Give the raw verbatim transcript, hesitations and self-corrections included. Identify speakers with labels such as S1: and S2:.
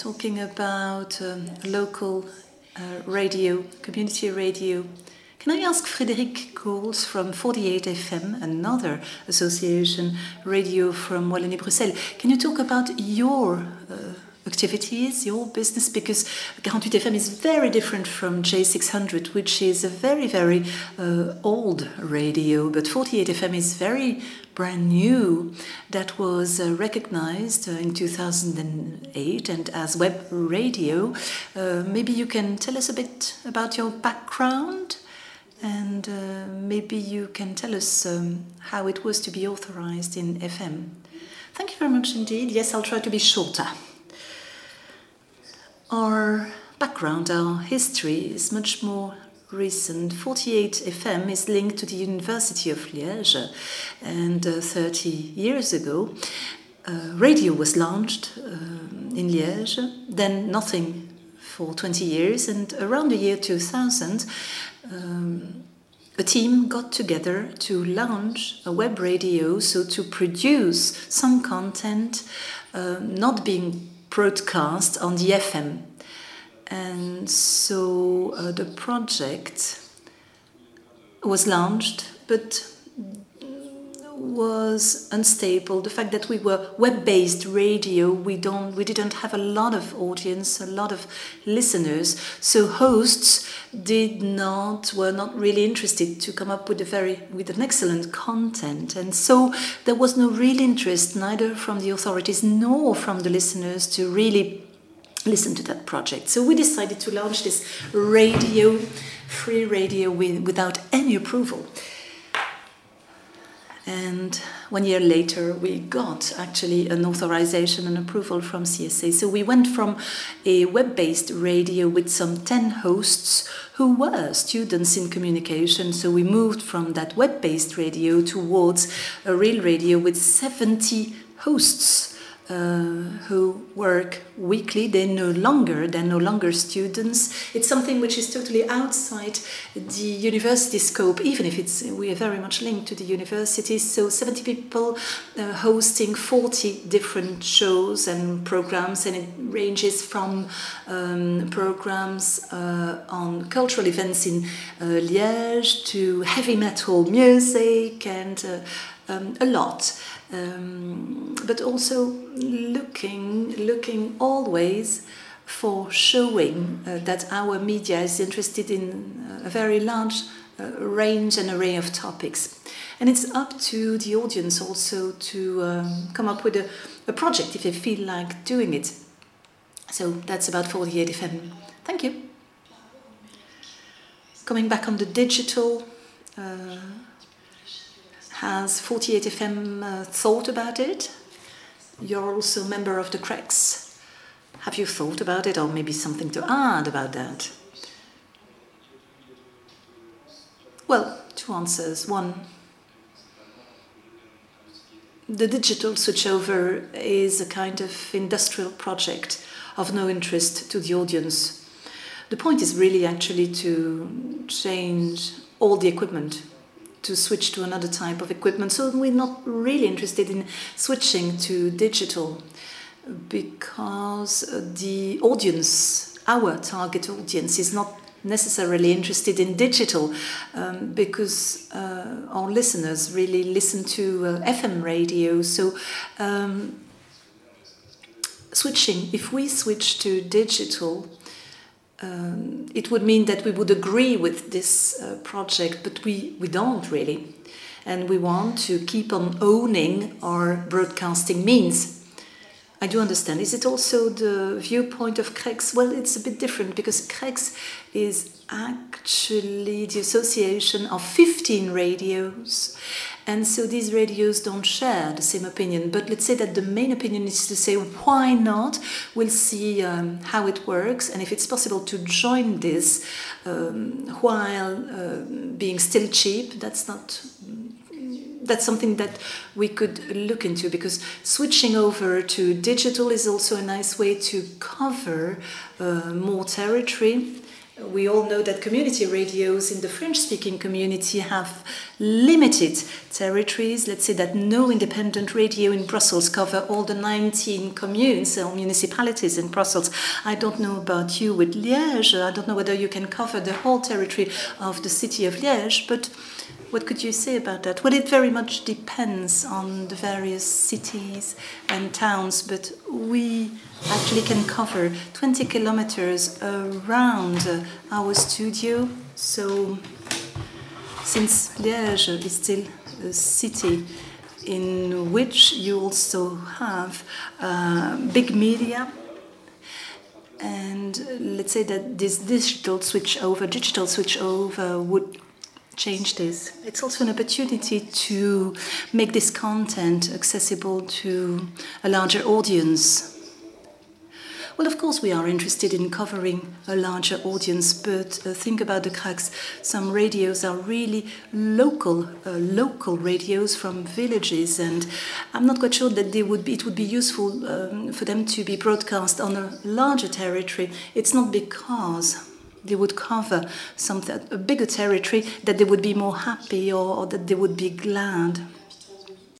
S1: talking about um, local uh, radio, community radio. Can I ask Frédéric Coles from forty-eight F M, another association radio from Wallonie-Bruxelles, can you talk about your uh, activities, your business? Because forty-eight F M is very different from J six hundred, which is a very, very uh, old radio, but forty-eight F M is very brand new. That was uh, recognized uh, in two thousand eight and as web radio. Uh, maybe you can tell us a bit about your background, and uh, maybe you can tell us um, how it was to be authorized in F M. Thank you very much indeed. Yes, I'll try to be shorter. Our background, our history is much more recent. forty-eight F M is linked to the University of Liège, and uh, thirty years ago uh, radio was launched uh, in Liège, then nothing for twenty years, and around the year two thousand um, a team got together to launch a web radio, so to produce some content uh, not being broadcast on the F M. And so uh, the project was launched, but was unstable. The fact that we were web-based radio, we don't, we didn't have a lot of audience, a lot of listeners. So hosts did not, were not really interested to come up with a very, with an excellent content. And so there was no real interest, neither from the authorities nor from the listeners, to really listen to that project. So we decided to launch this radio, free radio with, without any approval. And one year later, we got actually an authorization and approval from C S A. So we went from a web-based radio with some ten hosts who were students in communication. So we moved from that web-based radio towards a real radio with seventy hosts Uh, who work weekly. They're no longer, they're no longer students. It's something which is totally outside the university scope, even if it's we are very much linked to the university. So seventy people uh, hosting forty different shows and programs, and it ranges from um, programs uh, on cultural events in uh, Liège to heavy metal music and uh, um, a lot. Um, but also looking, looking always for showing uh, that our media is interested in a very large uh, range and array of topics. And it's up to the audience also to um, come up with a, a project if they feel like doing it. So that's about forty-eight F M. Thank you. Coming back on the digital, uh, has forty-eight F M uh, thought about it? You're also a member of the C R E X. Have you thought about it, or maybe something to add about that? Well, two answers. One, the digital switchover is a kind of industrial project of no interest to the audience. The point is really actually to change all the equipment, to switch to another type of equipment. So we're not really interested in switching to digital because the audience, our target audience, is not necessarily interested in digital um, because uh, our listeners really listen to uh, F M radio. So um, switching, if we switch to digital, Um, it would mean that we would agree with this uh, project, but we, we don't really. And we want to keep on owning our broadcasting means. I do understand. Is it also the viewpoint of C R E X? Well, it's a bit different because C R E X is actually the association of fifteen radios. And so these radios don't share the same opinion. But let's say that the main opinion is to say, why not? We'll see um, how it works. And if it's possible to join this um, while uh, being still cheap, that's not... That's something that we could look into, because switching over to digital is also a nice way to cover uh, more territory We all know that community radios in the French-speaking community have limited territories. Let's say that no independent radio in Brussels cover all the nineteen communes or municipalities in Brussels. I don't know about you with Liège. I don't know whether you can cover the whole territory of the city of Liège, but what could you say about that? Well, it very much depends on the various cities and towns, but we actually can cover twenty kilometers around our studio. So, since Liège is still a city in which you also have uh, big media, and let's say that this digital switch over, digital switch over would change this. It's also an opportunity to make this content accessible to a larger audience. Well, of course, we are interested in covering a larger audience, but uh, think about the cracks. Some radios are really local, uh, local radios from villages, and I'm not quite sure that they would be, it would be useful um, for them to be broadcast on a larger territory. It's not because they would cover something, a bigger territory, that they would be more happy or, or that they would be glad.